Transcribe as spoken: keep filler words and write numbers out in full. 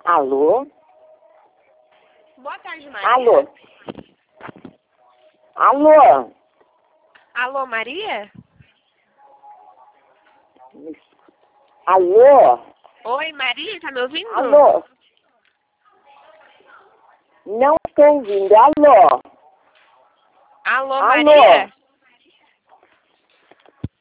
Alô? Boa tarde, Maria. Alô? Alô? Alô, Maria? Alô? Oi, Maria, tá me ouvindo? Alô? Não estou ouvindo. Alô? Alô, Alô? Maria?